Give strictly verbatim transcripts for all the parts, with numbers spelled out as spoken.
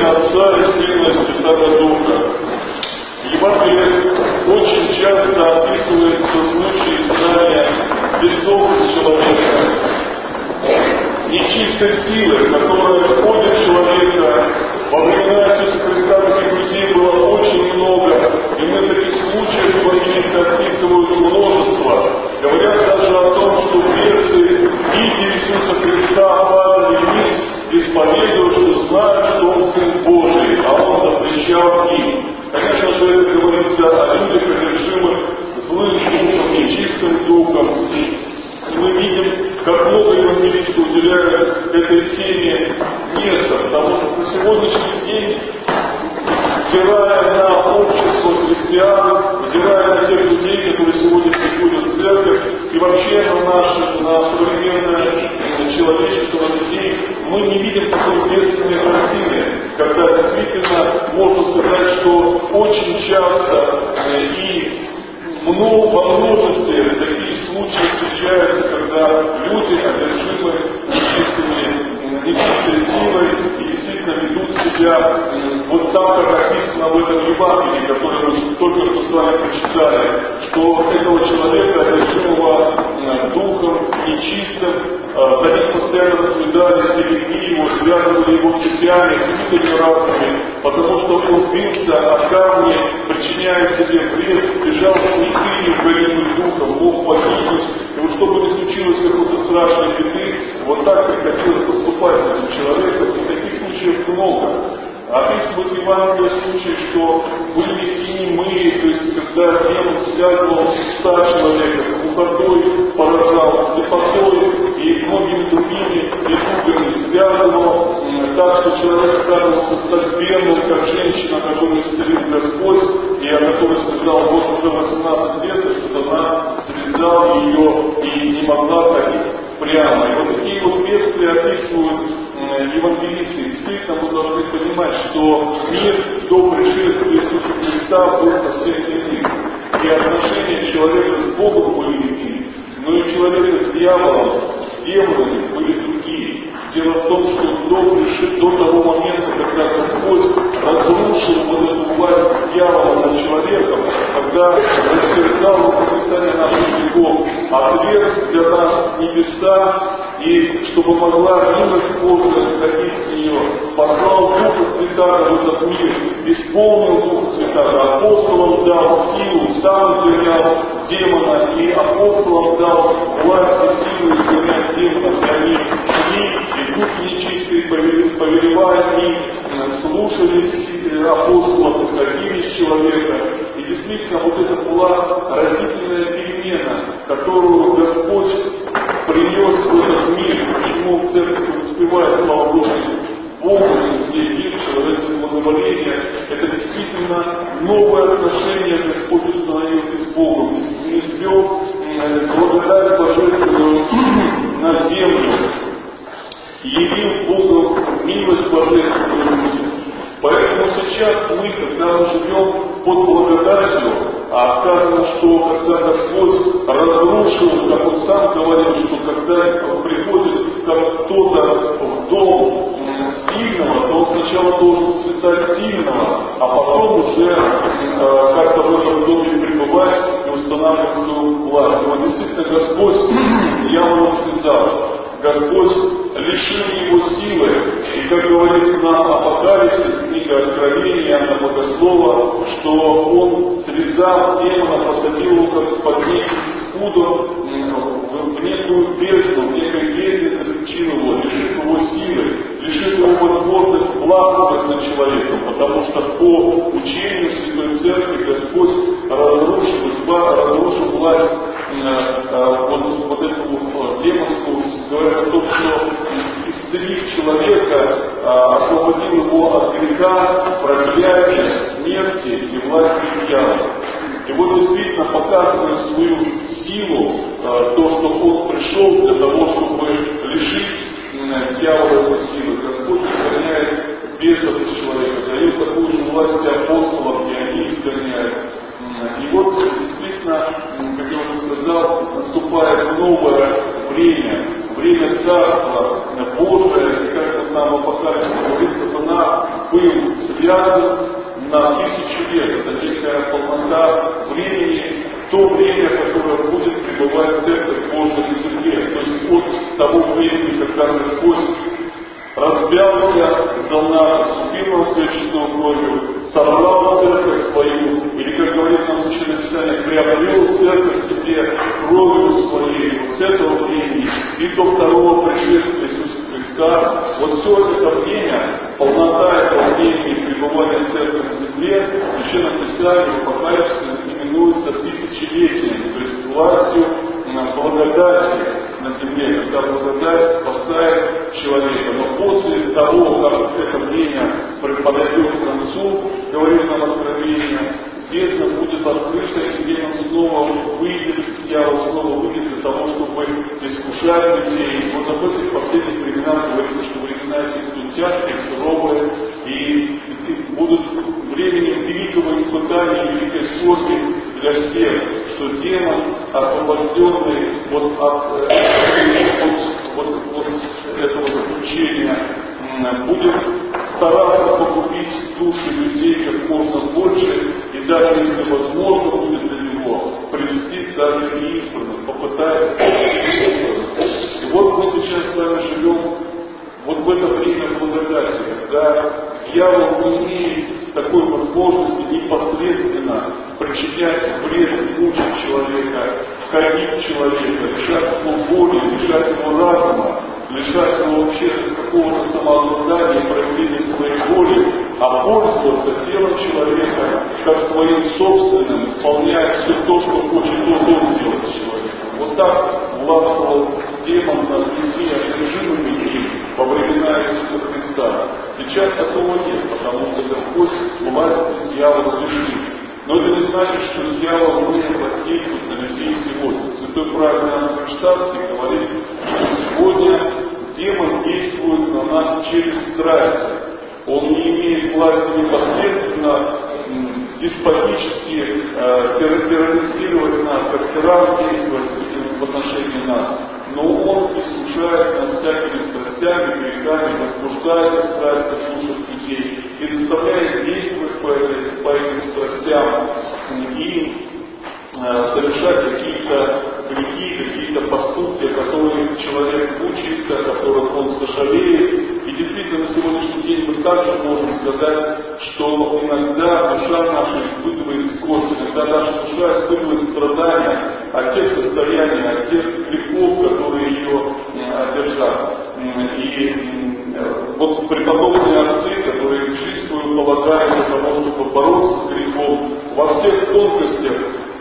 имя Отца и Сына и Святого Духа. В Евангелии очень часто описывается случай изгнания бесового человека, нечистой силы, которая входит в человека. Во времена Иисуса Христа таких людей было очень много, и мы таких случаев в Евангелии описывают множество. Говорят даже о том, что бесы, видя Иисуса Христа, падали вниз, исповедуя, что знают, что Он Сын Божий, а Он запрещал им. Конечно же, это говорится о людях, одержимых злым духом, нечистым духом. И мы видим, как много евангелисты уделяют этой теме места, потому что на сегодняшний день, взирая на общество христиан, взирая на тех людей, которые сегодня приходят в церковь, и вообще на наше, на современное человечество, на людей, мы не видим такой бедственной картины, когда действительно можно сказать, что очень часто и много, во множестве такие случаи встречаются, когда люди одержимы нечистыми, нечистой силой и действительно ведут себя вот так, как написано в этом Евангелии, которое мы только что с вами прочитали, что этого человека, одержимого духом нечистым, за ним постоянно наблюдали, стерегли его, связывали его цепями, путами разными, потому что он бился о камни, причиняя себе вред, бежал в пустыне, гонимый духом, мог погибнуть. И вот чтобы не случилось какой-то страшной беды, вот так приходилось поступать с этим человеком, и таких случаев много. Описывают в Евангелии случаи, что были и немые, то есть когда демон связывал ста человека, глухотой поражал, слепотой и многими другими недугами связывал, так что человек оказывался стабильным, как женщина, которую исцелил Господь, и о которой сказал, вот уже восемнадцать лет, что она связала ее и не могла ходить прямо. И вот такие вот бедствия описывают евангелисты. Действительно, мы должны понимать, что мир до пришествия Иисуса Христа был совсем иным. И отношения человека с Богом были иные, но и человека с дьяволом, с демонами были другие. Дело в том, что до, пришествия, до того момента, когда Господь разрушил вот эту власть дьявола над человеком, когда растерзал написание наших веков, отверз для нас небеса, и чтобы могла милость Божия сходить с нее, послал Духа Святаго в этот мир, исполнил Духа Святаго, апостолам дал силу, сам изгонял демона, и апостолам дал власть и силу изгонять демонов, и они шли, и дух нечистый повелевая им, слушались апостолов, исходили из человека. И действительно, вот это была разительная перемена, которую Господь принес в этот мир. Почему в церкви успевает, слава Богу, Богу, где мир, человеческое благоволение, это действительно новое отношение Господь установил с Богом, не свел благодать божественную на землю, явил Богу милость божественную. Поэтому сейчас мы, когда мы живем под благодатью, а сказано, что когда Господь разрушил, как Он сам говорил, что когда приходит как кто-то в дом сильного, то он сначала должен сосчитать сильного, а потом уже э, как-то в этом доме пребывать и устанавливать свою власть. И вот действительно Господь дьявола связал. Господь лишил его силы, и, как говорит нам Апокалипсис, книга Откровения Иоанна Богослова, что он, связав демона, посадил его как под неким спудом в некую бездну, в некой бездне заключил его, лишив его силы, лишив его возможность властвовать над человеком, потому что по учению Святой Церкви Господь разрушил, разрушил власть вот, вот эту демонскую, говоря о том, что исцелив человека, освободил его от греха, проклятия, смерти и власти дьявола. И вот действительно показывает свою силу, то, что он пришел для того, чтобы лишить дьявола этой силы. Господь изгоняет бесов из человека, дает такую же власть апостолам, и они изгоняют. И вот действительно, как я уже сказал, наступает новое время, время Царства Божие, и как вот нам в Апокалипсисе говорит, сатана был связан на тысячу лет. Это некая полнота времени, то время, которое будет пребывать церковь Божья на земле. То есть от того времени, когда Господь распялся за нас, вступил на свою чистую кровью, собрал церковь свою, или, как говорит нам Священное Писание, приобрел церковь себе кровью своей с этого времени и до второго пришествия Иисуса Христа. Вот все это время, полнота этого времени пребывания церкви на земле, в Священном Писании в Апокалипсисе именуется тысячелетием, то есть властью благодати на земле, когда благодать спасает человека. Но после того, как это время подойдет к концу, говорит нам Откровение, бездна будет открыта, и демон снова выйдет, дьявол снова выйдет для того, чтобы искушать людей. Вот об этих последних временах говорится, что времена эти будут тяжкие, суровые, и будут временем великого испытания, великой скорби для всех, что демон, освобожденный вот от, от, вот, вот этого заключения, будет стараться погубить души людей как можно больше, и даже если возможно будет для него привести даже и избранных, попытается. И вот мы сейчас с вами живем вот в это время благодати, когда дьявол не имеет такой возможности непосредственно причинять вред, мучить человека, входить в человека, лишать его воли, лишать его разума, лишать его вообще какого-то самообладания, проявления своей воли, а пользоваться телом человека как своим собственным, исполняя все то, что хочет он сделать с человеком. Вот так властвовал демон над людьми, одержимыми им во времена Иисуса Христа. Сейчас такого нет, потому что Господь власти дьявола лишит. Но это не значит, что дьявол может воздействовать на людей сегодня. Святой праведный Иоанн Штатский говорит, что сегодня демон действует на нас через страсть. Он не имеет власти непосредственно деспотически э, терроризировать нас, как тиран действовать в отношении нас. Но он искушает нас всякими страстями, грехами, возбуждает страсть в душах людей и заставляет действовать по, этой, по этим страстям и э, совершать какие-то грехи, какие-то поступки, которые человек мучается, о которых он сожалеет. И действительно, на сегодняшний день мы также можем сказать, что иногда душа наша испытывает скорбь, иногда наша душа испытывает страдания от тех состояний, от тех грехов, которые ее одержат. И вот преподобные отцы, которые жизнь свою полагают для того, чтобы бороться с грехом, во всех тонкостях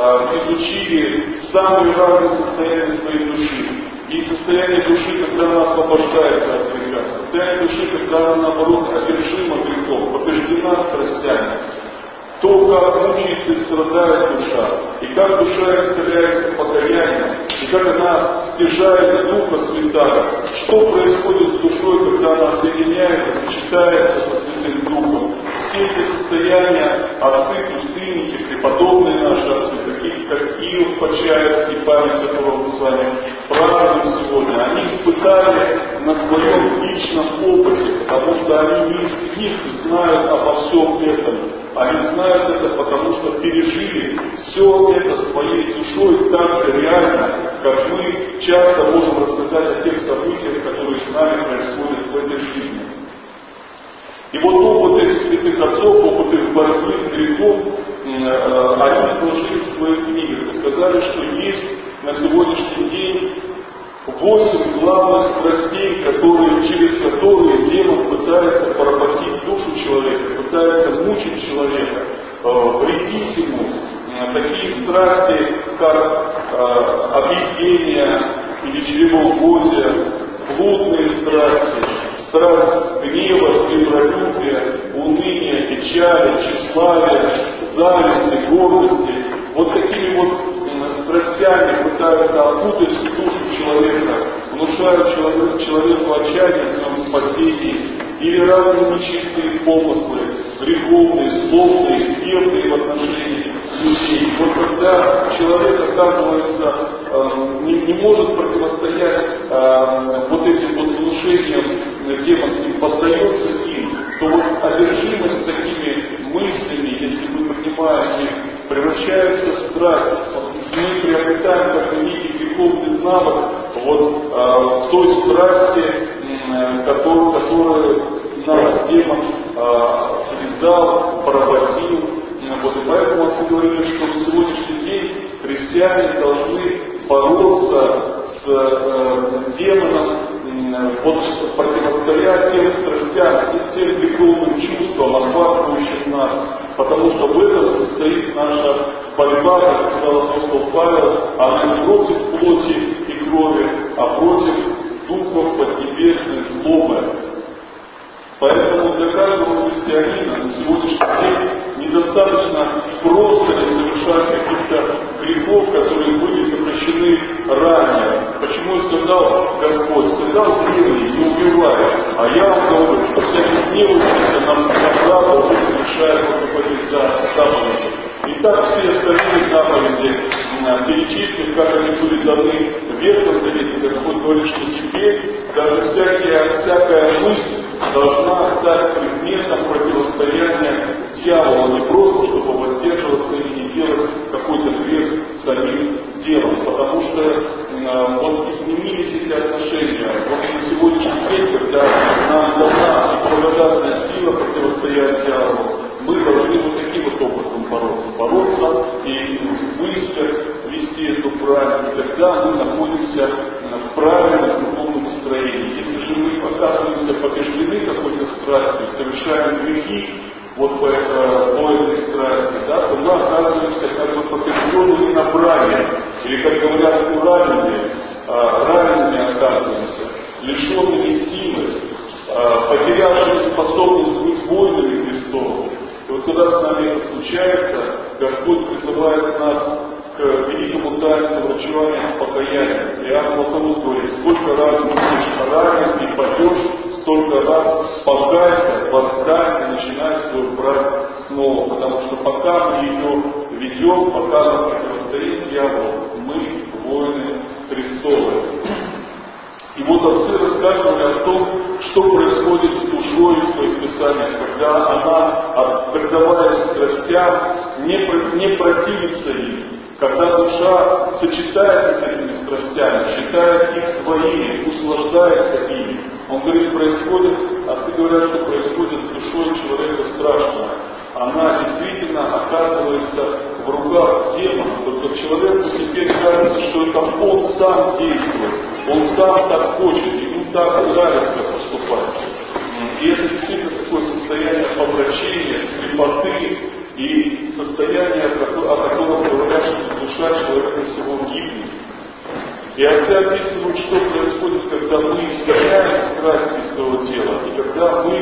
изучили самые разные состояния своей души. И состояние души, когда она освобождается от греха, состояние души, когда она, наоборот, одержима грехом, побеждена страстями, то, как мучается и страдает душа, и как душа исцеляется покаянием, и как она стяжает Духа Святаго, что происходит с душой, когда она соединяется, сочетается со Святым Духом. Все эти состояния, отцы, пустынники, преподобные наши отцы, такие как Иов Почаевский, память которого мы с вами празднуем сегодня, они испытали на своем личном опыте, потому что они не из книг знают обо всем этом. Они знают это, потому что пережили все это своей душой так же реально, как мы часто можем рассказать о тех событиях, которые с нами происходят в этой жизни. И вот опыт этих святых отцов, опыт их борьбы с грехом, они изложили в своих книгах и сказали, что есть на сегодняшний день восемь главных страстей, которые, через которые демон пытается поработить душу человека, пытается мучить человека, вредить ему. Такие страсти, как объедение или чревоугодие, блудные страсти, страсть гнева, злорадия, уныния, печали, тщеславия, зависти, гордости. Вот такими вот страстями пытаются окутать душу человека, внушают человеку, человеку отчаяние в своем спасении, или разные нечистые помыслы, греховные, злобные, гневные в отношении людей. Вот когда человек оказывается, э, не, не может противостоять э, вот этим вот внушениям демонским, поддается им, то вот одержимость превращается в страсть. Мы приобретаем как некий греховный навык вот э, в той страсти, э, которую, которую наш демон э, связал, проводил. Вот, и поэтому отцы говорили, что на сегодняшний день христиане должны бороться с э, демоном, э, вот, противостоять тем страстям, тем греховным чувствам, охватывающим нас, потому что в этом состоит наша борьба, как сказал апостол Павел, она не против плоти и крови, а против духов поднебесной злобы. Поэтому для каждого христианина на сегодняшний день недостаточно просто не совершать каких-то грехов, которые были запрещены ранее. Почему и сказал Господь: сказал гневный, не убивай. А я вам говорю, что всякий гневающийся нам правда уже совершает выходить за заповеди. И так все остальные заповеди, перечислив, как они были даны в Ветхом Завете, Господь говорит, что теперь даже всякая, всякая мысль должна стать предметом противостояния дьяволу, не просто, чтобы воздерживаться и не делать какой-то грех самим делом, потому что э, вот изменились эти отношения. Вот на сегодняшний день, когда нам дана благодатная сила противостоять дьяволу, мы должны вот таким вот образом бороться. Бороться и в мыслях вести эту правильно, и тогда мы находимся в правильном духовном настроении. Если же мы оказываемся побеждены какой-то страстью, совершаем грехи вот по, э, по этой страсти, да, то мы оказываемся как бы побежденными на праве, или, как говорят, ранеными, э, ранеными оказываемся, лишенными силы, э, потерявшими способность быть воинами Христовыми. И вот когда с нами это случается, Господь призывает нас к великому таинству врачевания покаяния. Иоанн Златоуст говорит: сколько раз будешь ранен и падешь, столько раз покайся, восстань и начинай свой брать снова. Потому что пока мы ее ведем, пока нам противостоит дьяволу, мы воины Христовы. И вот отцы рассказывали о том, что происходит с душой в своих писаниях, когда она, отдаваясь страстям, не, не противится им, когда душа сочетается с этими страстями, считает их своими, услаждается ими. Он говорит, происходит, отцы говорят, что происходит с душой человека страшное. Она действительно оказывается в руках демона. Только человеку теперь кажется, что это он сам действует, он сам так хочет, ему так нравится поступать. И это действительно такое состояние помрачения, слепоты и состояние, о котором говорят, что душа человека всего гибнет. И отцы описывают, что происходит, когда мы изгоняем страсти своего тела, и когда мы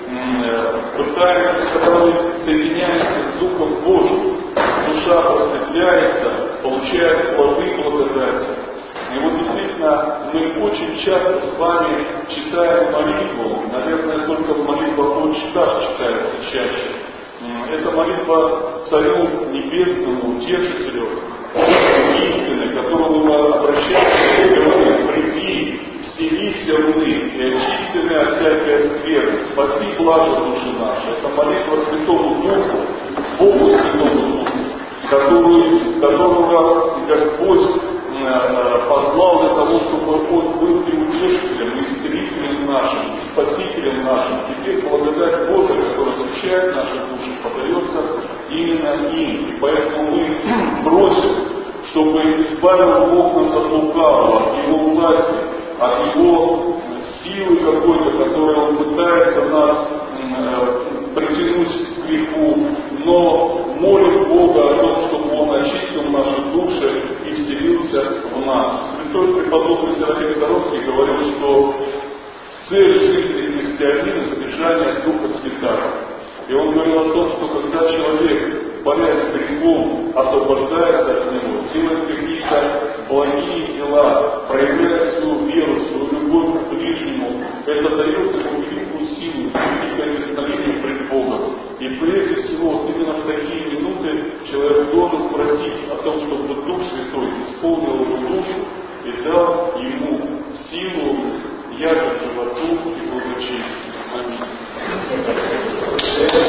пытаемся, когда мы соединяемся с Духом Божьим, душа просветляется, получает плоды благодати. И вот действительно, мы очень часто с вами читаем молитву, наверное, только молитва «Отче наш» читается чаще. Это молитва Царю Небесному, Утешителю, истины, к которому мы обращаемся, и говорим: приди, вселися в ны, и очисти от всякой скверны, спаси блажь души нашей. Это молитва Святому Духу, Богу Святому Духу, которую, которого Господь э, позвал для того, чтобы Он был и утешителем, и исцелителем нашим, и спасителем нашим. Теперь благодать Божия, которая освящает наши души, подается именно им. И поэтому мы просим, чтобы избавил Бог нас от лукавого, от Его власти, от Его силы какой-то, которой Он пытается нас э, притянуть к греху, но молим Бога о том, чтобы Он очистил наши души и вселился в нас. Святой преподобный Серафим Саровский говорил, что цель жизни христианина — содержание Духа Святаго. И он говорил о том, что когда человек, борясь с грехом, освобождается от него, делает какие-то благие дела, проявляет свою веру, свою любовь к ближнему, это дает ему великую силу, великое вдохновение пред Богом. И прежде всего, именно в такие минуты человек должен просить о том, чтобы Дух Святой исполнил его душу и дал ему силу, яже животу и благочестию. Аминь.